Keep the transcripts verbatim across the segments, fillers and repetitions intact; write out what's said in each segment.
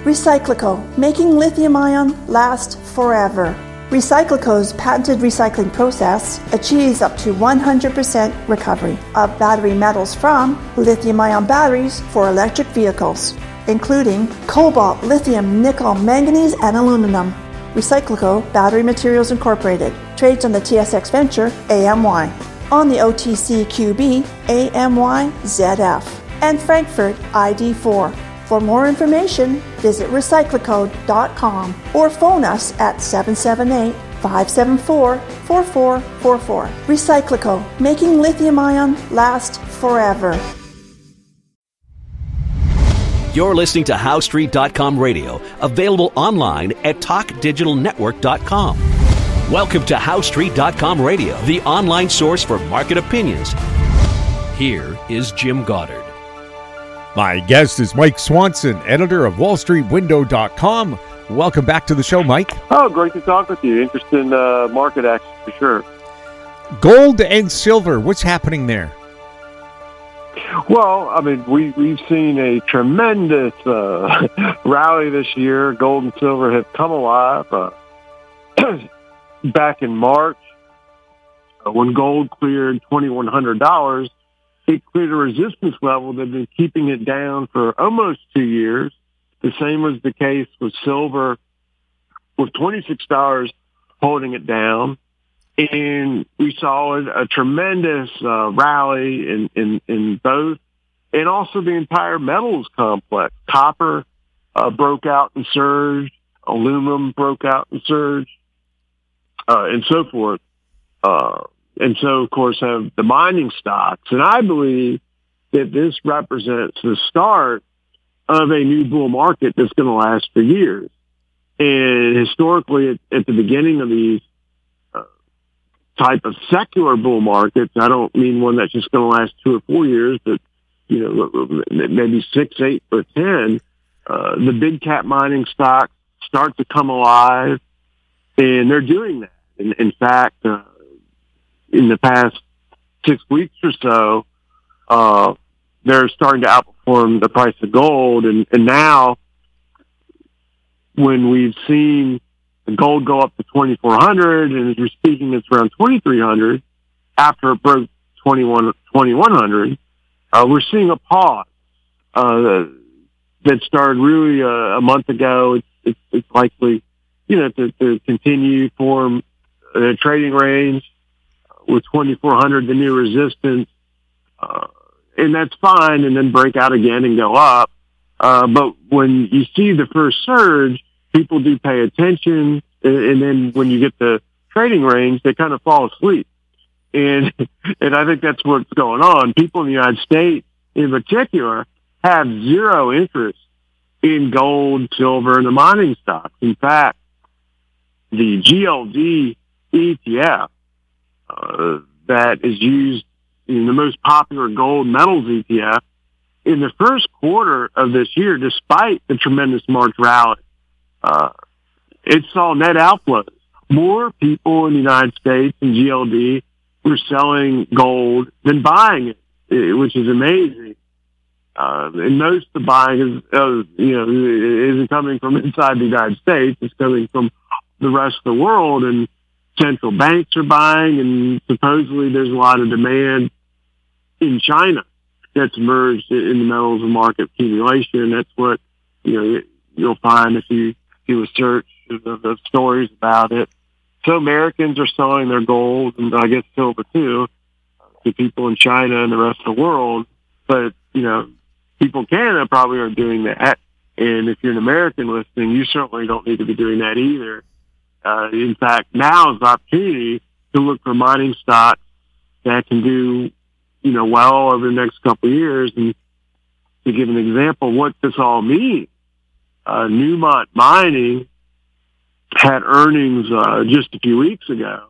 Recyclico, making lithium-ion last forever. Recyclico's patented recycling process achieves up to one hundred percent recovery of battery metals from lithium-ion batteries for electric vehicles, including cobalt, lithium, nickel, manganese, and aluminum. Recyclico Battery Materials Incorporated trades on the T S X Venture A M Y, on the O T C Q B A M Y Z F, and Frankfurt I D four. For more information, visit recyclico dot com or phone us at seven seven eight, five seven four, four four four four. Recyclico, making lithium-ion last forever. You're listening to How Street dot com radio, available online at talk digital network dot com. Welcome to How Street dot com radio, the online source for market opinions. Here is Jim Goddard. My guest is Mike Swanson, editor of wall street window dot com. Welcome back to the show, Mike. Oh, great to talk with you. Interesting uh, market action for sure. Gold and silver, what's happening there? Well, I mean, we, we've seen a tremendous uh, rally this year. Gold and silver have come alive. Uh, back in March, uh, when gold cleared twenty-one hundred dollars, it cleared a resistance level that had been keeping it down for almost two years. The same was the case with silver, with twenty-six dollars holding it down. And we saw a, a tremendous uh, rally in, in, in both, and also the entire metals complex. Copper uh, broke out and surged. Aluminum broke out and surged, uh, and so forth. Uh, And so, of course, have the mining stocks. And I believe that this represents the start of a new bull market that's going to last for years. And historically, at, at the beginning of these uh, type of secular bull markets, I don't mean one that's just going to last two or four years, but, you know, maybe six, eight, or ten, uh, the big cap mining stocks start to come alive, and they're doing that. In, in fact, uh, in the past six weeks or so, uh, they're starting to outperform the price of gold. And, and now, when we've seen the gold go up to twenty-four hundred, and as you're speaking, it's around twenty-three hundred, after it broke twenty-one hundred, uh, we're seeing a pause uh, that started really uh, a month ago. It's, it's, it's likely, you know, to, to continue form a trading range with twenty-four hundred, the new resistance, uh, and that's fine, and then break out again and go up. Uh, but when you see the first surge, people do pay attention, and, and then when you get the trading range, they kind of fall asleep. And and I think that's what's going on. People in the United States, in particular, have zero interest in gold, silver, and the mining stocks. In fact, the G L D E T F, Uh, that is used in the most popular gold metals E T F, in the first quarter of this year, despite the tremendous March rally, uh, it saw net outflows. More people in the United States and G L D were selling gold than buying it, which is amazing. Uh, and most of the buying is, uh, you know, isn't coming from inside the United States. It's coming from the rest of the world, and central banks are buying, and supposedly there's a lot of demand in China that's emerged in the metals and market accumulation. That's what, you know, you'll find if you do a search of, of stories about it. So Americans are selling their gold, and I guess silver too, to people in China and the rest of the world. But, you know, people in Canada probably aren't doing that. And if you're an American listening, you certainly don't need to be doing that either. Uh, in fact, now is the opportunity to look for mining stocks that can do, you know, well over the next couple of years. And to give an example of what this all means, uh, Newmont Mining had earnings uh, just a few weeks ago,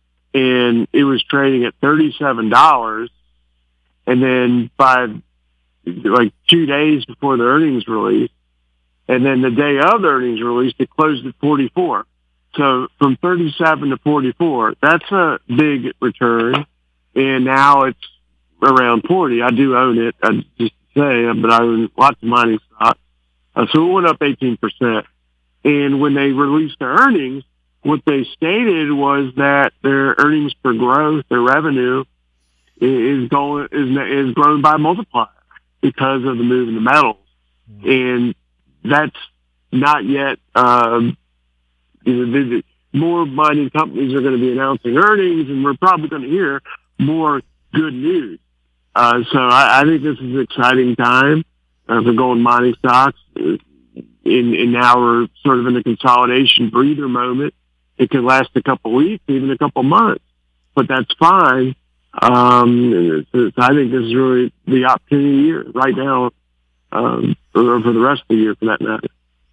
and it was trading at thirty-seven dollars. And then by like two days before the earnings release, and then the day of the earnings release, it closed at forty-four. So from thirty-seven to forty-four, that's a big return. And now it's around forty. I do own it, I just say, but I own lots of mining stocks. Uh, so it went up eighteen percent. And when they released their earnings, what they stated was that their earnings per growth, their revenue, is going is is grown by a multiplier because of the move in the metals, mm-hmm. and that's not yet. Um, you know, the, the, more mining companies are going to be announcing earnings, and we're probably going to hear more good news. Uh, so I, I think this is an exciting time uh, for gold mining stocks. In, in now we're sort of in a consolidation breather moment. It could last a couple weeks, even a couple months, but that's fine. Um, it's, it's, I think this is really the opportunity year right now, um, or for the rest of the year, for that matter.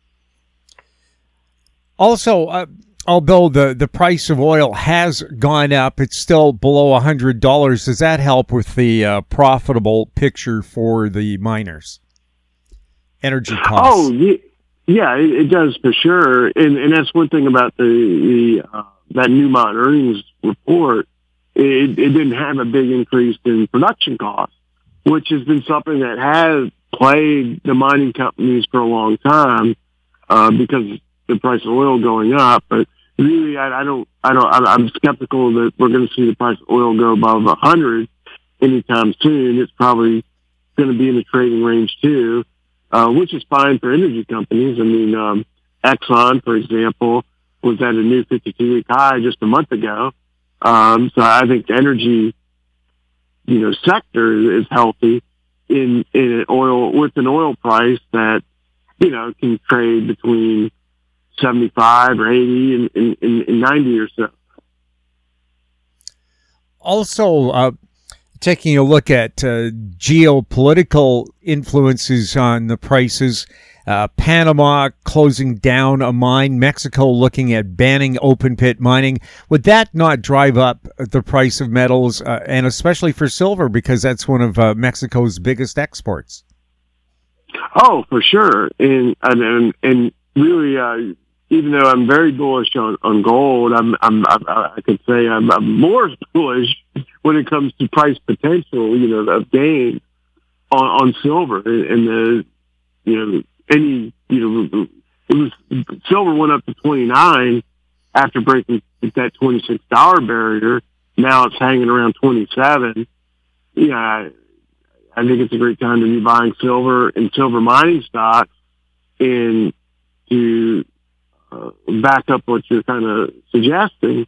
Also, uh, although the, the price of oil has gone up, it's still below one hundred dollars. Does that help with the uh, profitable picture for the miners? Energy costs. Oh, yeah, yeah it, it does for sure. And, and that's one thing about the, the uh, that Newmont earnings report. It, it didn't have a big increase in production costs, which has been something that has plagued the mining companies for a long time uh, because the price of oil going up. But really, I, I don't, I don't, I'm skeptical that we're going to see the price of oil go above a hundred anytime soon. It's probably going to be in the trading range too, uh, which is fine for energy companies. I mean, um, Exxon, for example, was at a new fifty-two week high just a month ago. Um, so I think the energy, you know, sector is healthy in, in an oil, with an oil price that, you know, can trade between seventy-five or eighty and, and, and ninety or so. Also, uh, taking a look at uh, geopolitical influences on the prices, uh, Panama closing down a mine, Mexico looking at banning open pit mining. Would that not drive up the price of metals, uh, and especially for silver, because that's one of uh, Mexico's biggest exports? Oh, for sure. And, and, and really, uh, even though I'm very bullish on, on gold, I'm, I'm, I, I could say I'm, I'm more bullish when it comes to price potential, you know, of gain on, on silver. And the, you know, any, you know, it was, silver went up to twenty-nine after breaking that twenty-six dollar barrier. Now it's hanging around twenty-seven. Yeah, I, I think it's a great time to be buying silver and silver mining stocks, and to uh, back up what you're kind of suggesting,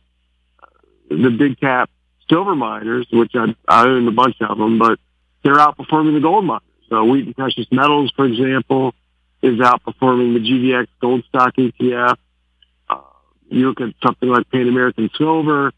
the big cap silver miners, which I, I own a bunch of them, but they're outperforming the gold miners. So Wheaton Precious Metals, for example, is outperforming the G D X gold stock E T F. Uh, you look at something like Pan American Silver,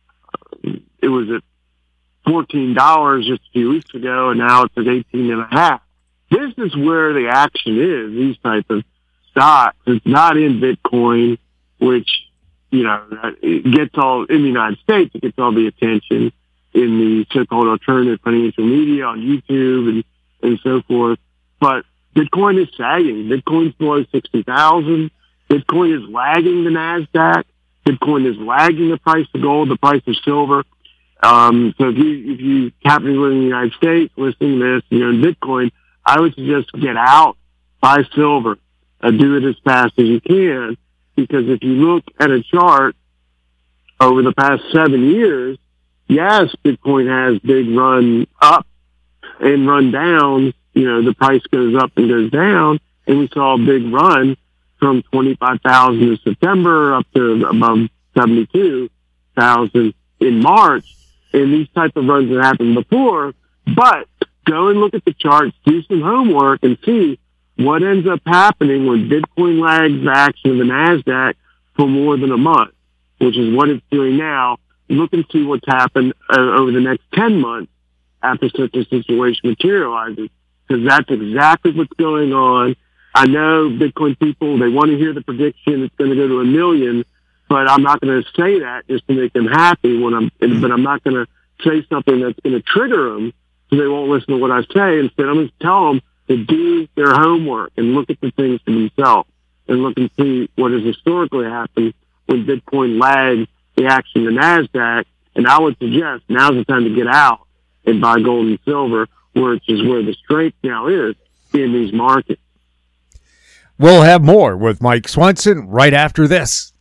uh, it was at fourteen dollars just a few weeks ago, and now it's at eighteen and a half. This is where the action is, these type of stocks. It's not in Bitcoin, which, you know, it gets all, in the United States, it gets all the attention in the so-called alternative financial media on YouTube and, and so forth. But Bitcoin is sagging. Bitcoin's below sixty thousand. Bitcoin is lagging the NASDAQ. Bitcoin is lagging the price of gold, the price of silver. Um, so if you, if you happen to live in the United States, listening to this, you know, in Bitcoin, I would suggest get out, buy silver, uh, do it as fast as you can, because if you look at a chart over the past seven years, yes, Bitcoin has big run up and run down. You know, the price goes up and goes down, and we saw a big run from twenty-five thousand in September up to above seventy-two thousand in March. And these type of runs have happened before, but go and look at the charts, do some homework, and see what ends up happening when Bitcoin lags the action of the NASDAQ for more than a month, which is what it's doing now. Look and see what's happened uh, over the next ten months after such a situation materializes, because that's exactly what's going on. I know Bitcoin people, they want to hear the prediction it's going to go to a million, but I'm not going to say that just to make them happy. When I'm, but I'm not going to say something that's going to trigger them so they won't listen to what I say. Instead, I'm going to tell them to do their homework and look at the things for themselves and look and see what has historically happened when Bitcoin lags the action of the NASDAQ. And I would suggest now's the time to get out and buy gold and silver, which is where the strength now is in these markets. We'll have more with Mike Swanson right after this.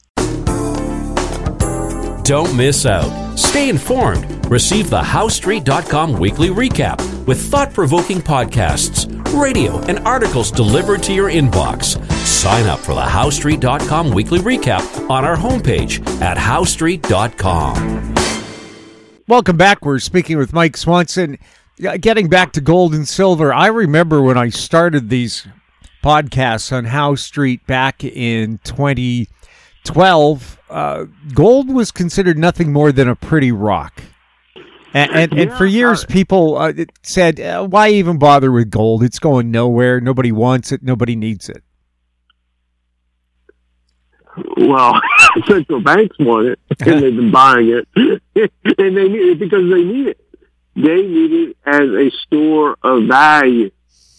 Don't miss out. Stay informed. Receive the House Street dot com weekly recap with thought-provoking podcasts, radio, and articles delivered to your inbox. Sign up for the House Street dot com weekly recap on our homepage at House Street dot com. Welcome back. We're speaking with Mike Swanson. Getting back to gold and silver, I remember when I started these podcasts on House Street back in twenty twelve, uh, gold was considered nothing more than a pretty rock. And, and, yeah, and for years, uh, people uh, said, uh, why even bother with gold? It's going nowhere. Nobody wants it. Nobody needs it. Well, central banks want it, and they've been buying it. And they need it because they need it. They need it as a store of value.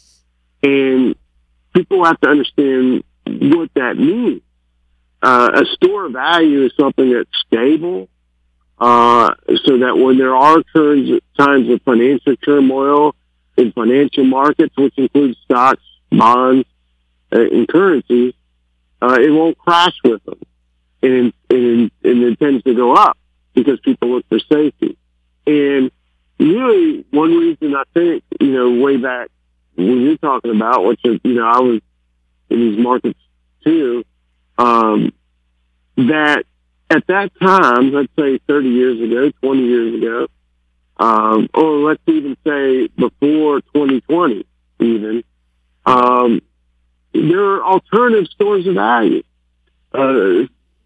And people have to understand what that means. Uh, a store of value is something that's stable, uh, so that when there are times, times of financial turmoil in financial markets, which includes stocks, bonds, uh, and currencies, uh, it won't crash with them. And, and, and it tends to go up because people look for safety. And really, one reason I think, you know, way back when you're talking about, which is, you know, I was in these markets too, Um, that at that time, let's say thirty years ago, twenty years ago, um, or let's even say before twenty twenty even, um, there are alternative stores of value. Uh,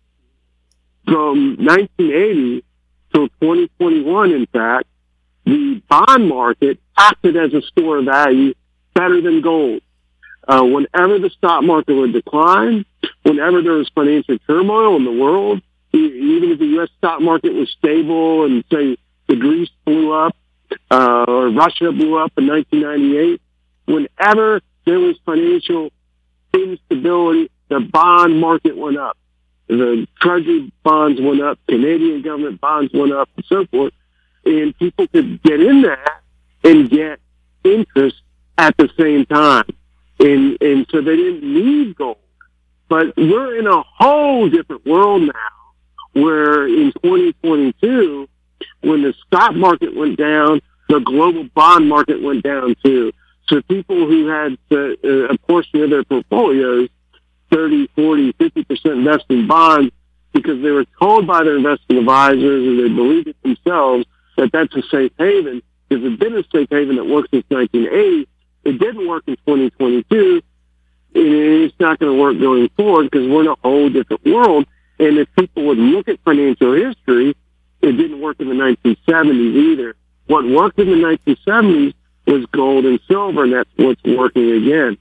from nineteen eighty till twenty twenty-one, in fact, the bond market acted as a store of value better than gold. Uh, whenever the stock market would decline, whenever there was financial turmoil in the world, even if the U S stock market was stable and, say, the Greece blew up uh, or Russia blew up in nineteen ninety-eight, whenever there was financial instability, the bond market went up. The Treasury bonds went up, Canadian government bonds went up, and so forth. And people could get in that and get interest at the same time. And, and so they didn't need gold. But we're in a whole different world now, where in twenty twenty-two, when the stock market went down, the global bond market went down too. So people who had uh, a portion of their portfolios, thirty, forty, fifty percent invested in bonds, because they were told by their investment advisors and they believed it themselves that that's a safe haven, because it's been a safe haven that worked since nineteen eighty. It didn't work in twenty twenty-two, and it's not going to work going forward because we're in a whole different world. And if people would look at financial history, it didn't work in the nineteen seventies either. What worked in the nineteen seventies was gold and silver, and that's what's working again.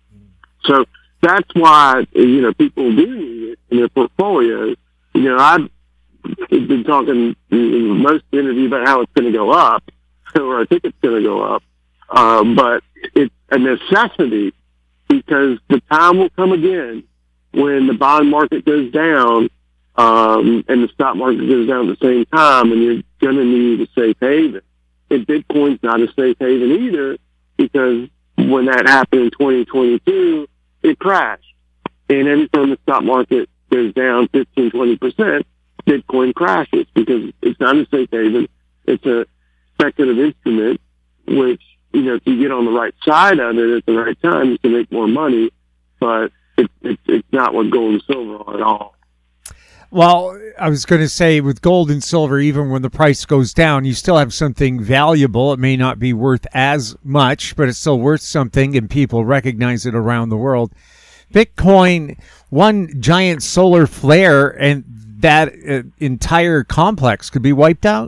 So that's why, you know, people do need it in their portfolios. You know, I've been talking in most of the interview about how it's going to go up, or I think it's going to go up. Uh, but it's a necessity, because the time will come again when the bond market goes down um, and the stock market goes down at the same time, and you're going to need a safe haven. And Bitcoin's not a safe haven either, because when that happened in twenty twenty-two, it crashed. And every time the stock market goes down fifteen, twenty percent, Bitcoin crashes, because it's not a safe haven. It's a speculative instrument, which, you know, if you get on the right side of it at the right time, you can make more money, but it, it, it's not what gold and silver are at all. Well, I was going to say, with gold and silver, even when the price goes down, you still have something valuable. It may not be worth as much, but it's still worth something, and people recognize it around the world. Bitcoin, one giant solar flare, and that uh, entire complex could be wiped out?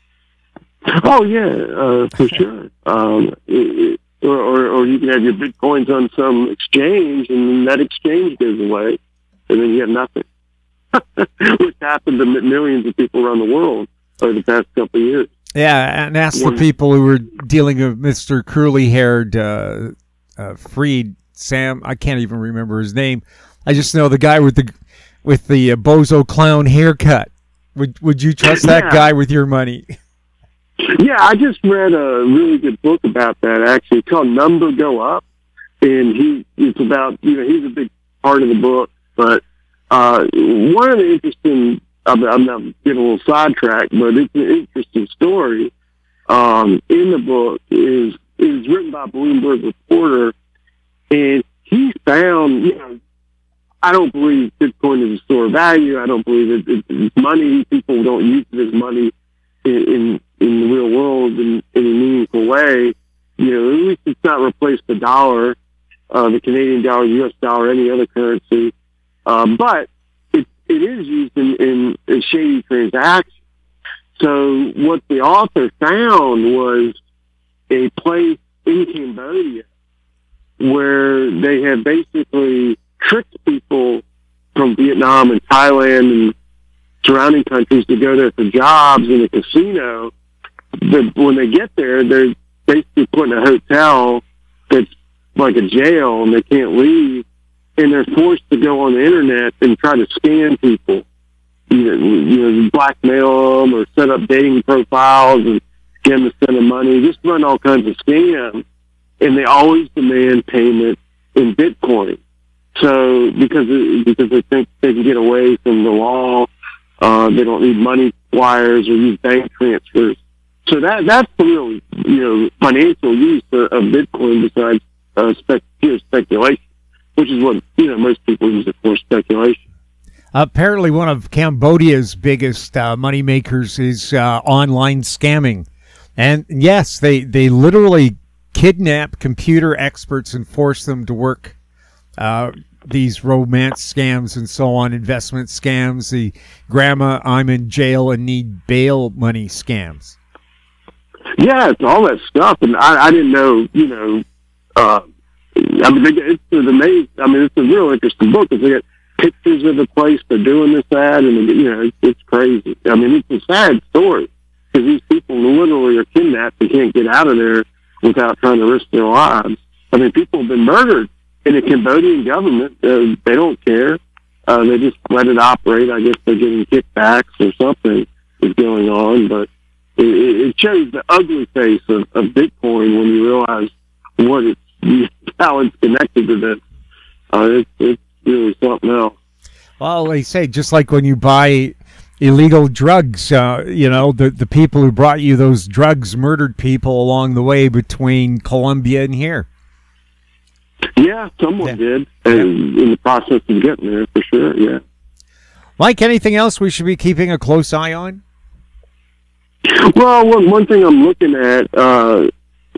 Oh, yeah, uh, for sure. Um, it, it, or, or, or you can have your Bitcoins on some exchange, and that exchange goes away, and then you have nothing. Which happened to millions of people around the world over the past couple of years. Yeah, and ask the people who were dealing with Mister Curly-haired uh, uh, Freed, Sam, I can't even remember his name. I just know the guy with the with the uh, bozo clown haircut. Would would you trust that yeah. guy with your money? Yeah, I just read a really good book about that, actually, called Number Go Up. and he it's about you know he's a big part of the book. But uh, one of the interesting, I'm, I'm not getting a little sidetracked, but it's an interesting story um, in the book. is is written by a Bloomberg reporter, and he found you know. I don't believe Bitcoin is a store of value. I don't believe it, it's money. People don't use it as money in, in, in the real world in, in a meaningful way. You know, at least it's not replaced the dollar, uh, the Canadian dollar, U S dollar, any other currency. Um, but it, it is used in, in a shady transaction. So what the author found was a place in Cambodia where they have basically tricked people from Vietnam and Thailand and surrounding countries to go there for jobs in a casino. But when they get there, they're basically put in a hotel that's like a jail and they can't leave. And they're forced to go on the internet and try to scam people, you know, you know blackmail them or set up dating profiles and get them to send them money, just run all kinds of scams. And they always demand payment in Bitcoin. So because because they think they can get away from the law, uh, they don't need money wires or use bank transfers. So that that's the real you know financial use of, of Bitcoin besides uh, spec, pure speculation, which is what you know most people use it for, speculation. Apparently, one of Cambodia's biggest uh, money makers is uh, online scamming, and yes, they they literally kidnap computer experts and force them to work. Uh, these romance scams and so on, investment scams, the grandma, I'm in jail and need bail money scams. Yeah, it's all that stuff. And I, I didn't know, you know, uh, I mean, it's an amazing, I mean, it's a real interesting book because they got pictures of the place they're doing this at, and, you know, it's, it's crazy. I mean, it's a sad story because these people literally are kidnapped and can't get out of there without trying to risk their lives. I mean, people have been murdered. In the Cambodian government, uh, they don't care. Uh, they just let it operate. I guess they're getting kickbacks or something is going on. But it, it shows the ugly face of, of Bitcoin when you realize what it's, how it's connected to this. Uh, it's, it's really something else. Well, they say just like when you buy illegal drugs, uh, you know, the, the people who brought you those drugs murdered people along the way between Colombia and here. Yeah, someone yeah. did, and yeah. in the process of getting there, for sure, yeah. Mike, anything else we should be keeping a close eye on? Well, one, one thing I'm looking at, uh,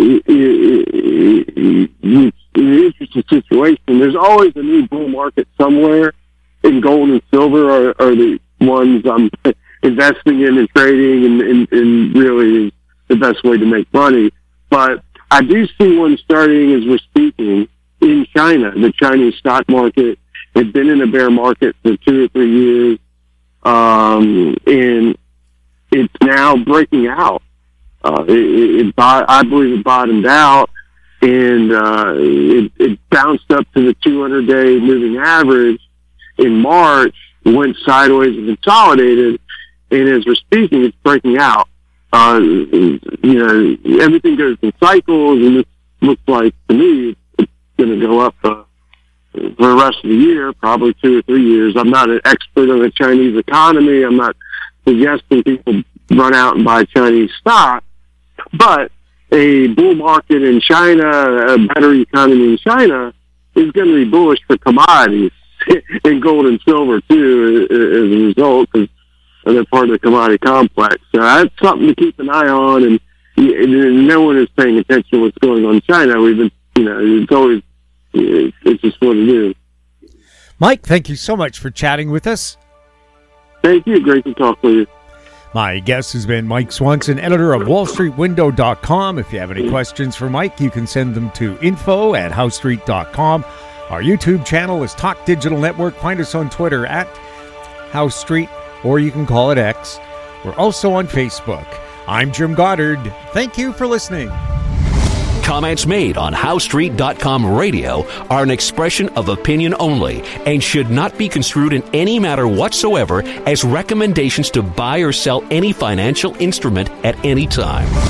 it's an interesting situation. There's always a new bull market somewhere, and gold and silver are, are the ones I'm investing in and trading, and, and, and really is the best way to make money. But I do see one starting as we're speaking in China. The Chinese stock market had been in a bear market for two or three years, um, and it's now breaking out. Uh, it, it, it, I believe it bottomed out, and uh, it, it bounced up to the two hundred day moving average in March, went sideways and consolidated, and as we're speaking, it's breaking out. Uh, you know, everything goes in cycles, and it looks like, to me, it's going to go up uh, for the rest of the year, probably two or three years. I'm not an expert on the Chinese economy. I'm not suggesting people run out and buy Chinese stock, but a bull market in China, a better economy in China, is going to be bullish for commodities and gold and silver, too, as a result, because they're part of the commodity complex. So that's something to keep an eye on, and, and no one is paying attention to what's going on in China. We've been, you know, it's always, it's just what it is. Mike, thank you so much for chatting with us. Thank you. Great to talk with you. My guest has been Mike Swanson, editor of wall street window dot com. If you have any questions for Mike, you can send them to info at house street dot com. Our YouTube channel is Talk Digital Network. Find us on Twitter at House Street, or you can call it X. We're also on Facebook. I'm Jim Goddard. Thank you for listening. Comments made on house street dot com radio are an expression of opinion only and should not be construed in any matter whatsoever as recommendations to buy or sell any financial instrument at any time.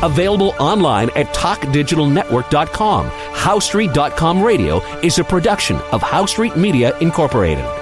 Available online at talk digital network dot com. House Street dot com Radio is a production of House Street Media Incorporated.